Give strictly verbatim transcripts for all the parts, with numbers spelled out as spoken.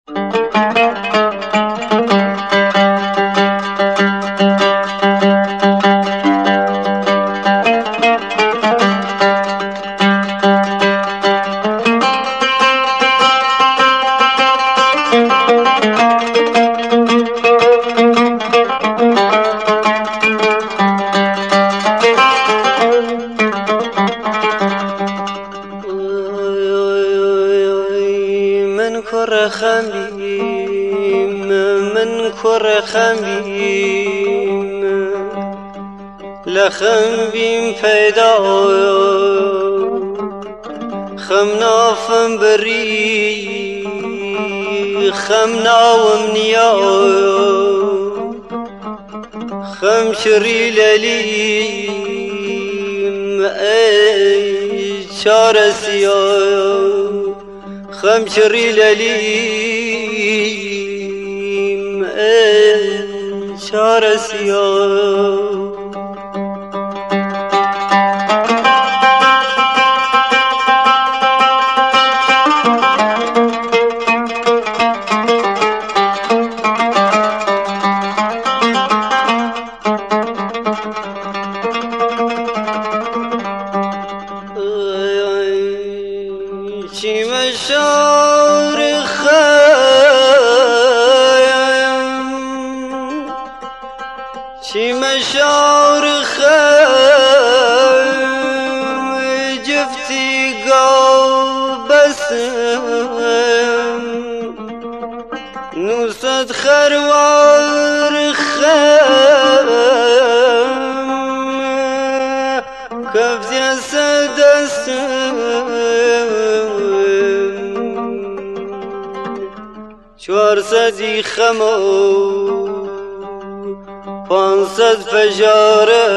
كر خميم من كر خميم لخمبيم فيدا خمنا فم بري خمنا ومنيا خم شري لليم اي شارسيا خم شري لليم اي شارسيا مشار خيم شي مشار خيم جفتي قابسم نوسد خروار خيم كفزي سدسم چهارصدی خمو پانصد فجاره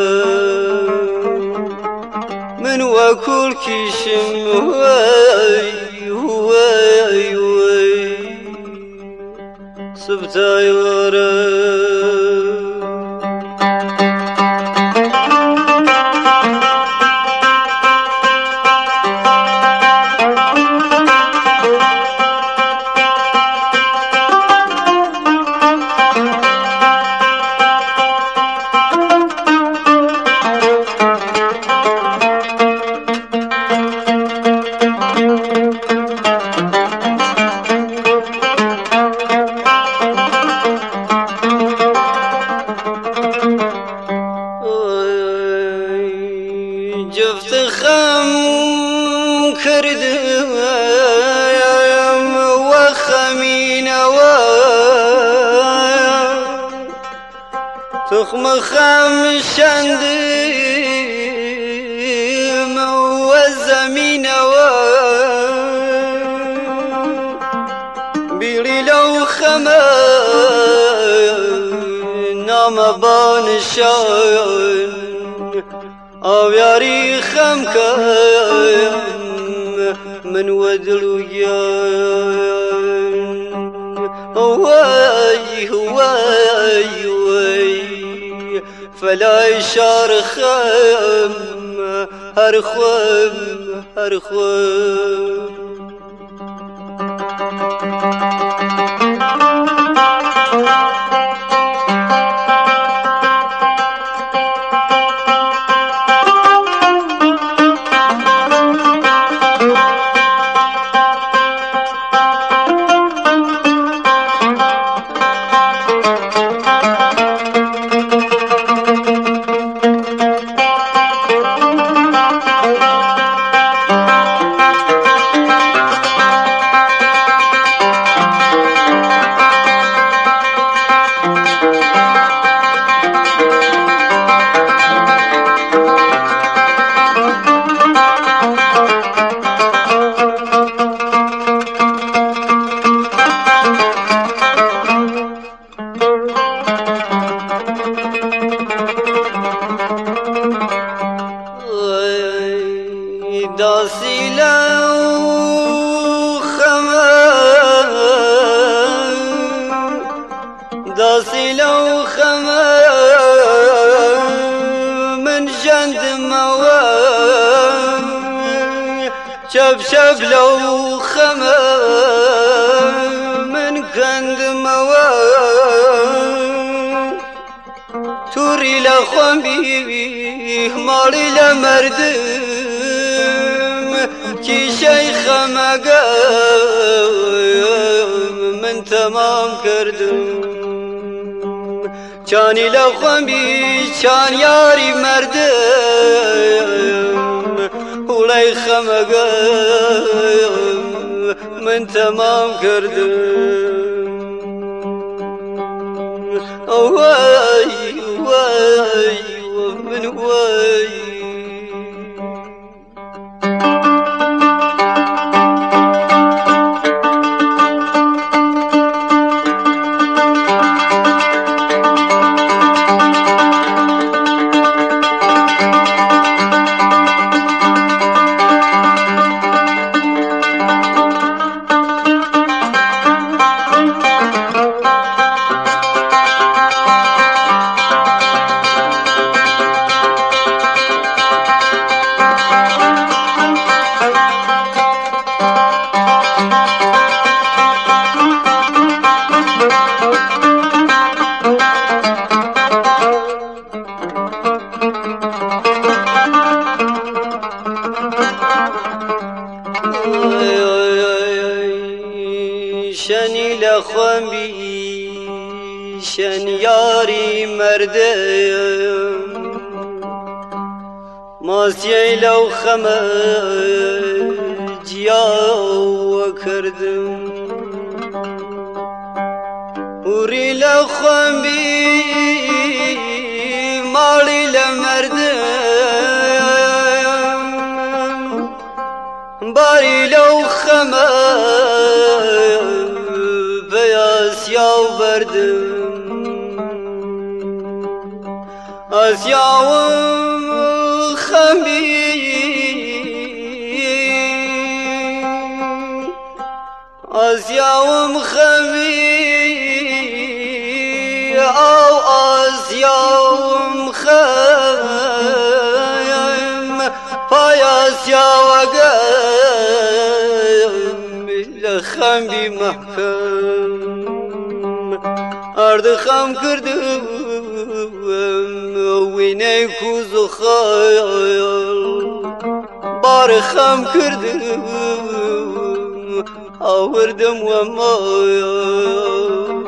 من وکول کشم وای وای وای سبتای واره جفت خم کردم و خمین و تخم خم شندم و زمین و بیلی لو خمم نام بانشان او یاری خم کن من ودلویان وای وای وای فلای شار خم هر خم هر خم داسی لو خمم داسی لو خمم من جند موام شب شب لو خمم وری لخومی مالی لمردم کی شیخ مگم من تمام کردم چانی لخومی چان یاری مردم ولی خمگم من تمام کردم وای وای من وای شنی لخومی شن یاری مردم ماسیه لو خمه جیا و کردم وری لخومی مالی لمردم باری لو خمه آسیا بردم آسیاوم خمی آسیاوم خمی او آسیاوم خم پای آسیاوگم لخمی محکم ارد خم کردم وینه کوز و خیال بار خم کردم آوردم و مایال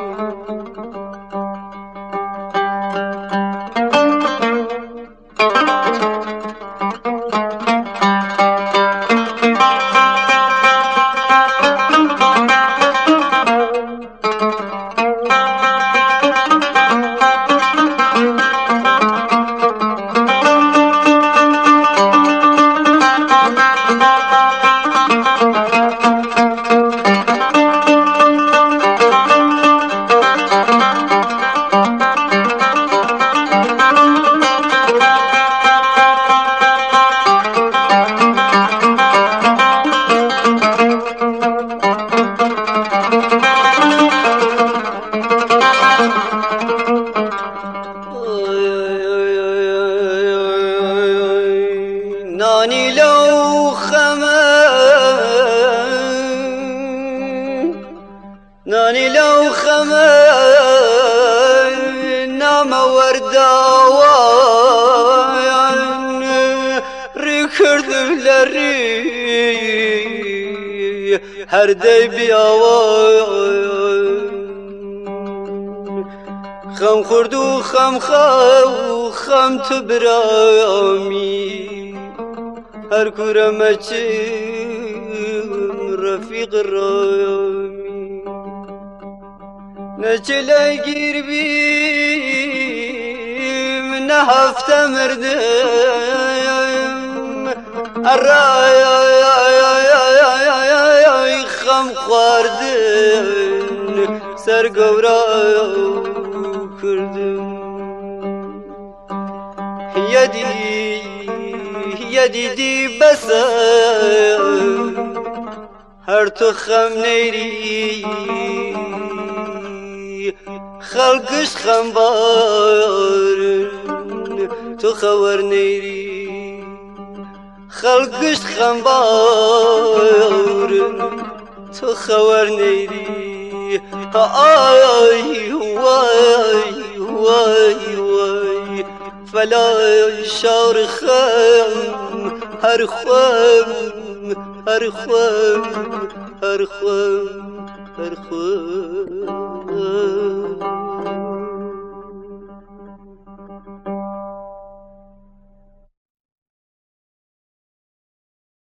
نانی لو خمه نانی لو خمه نام ورداوان رکرد لری هر دی بیاوان خم خورد و خم خو خم تبرامی هر کورم چیم رفیق رامی نچله گیر بیم نه هفته مردم ارای خم خواردن سر گورا کردم یدی یدی بس هر تو خم نیری خلقش خم بارن تو خور نیری خلقش خم بارن تو خور نیری آی وای وای وای فلای شارخم هر خوام هر خوام هر خوام هر خوام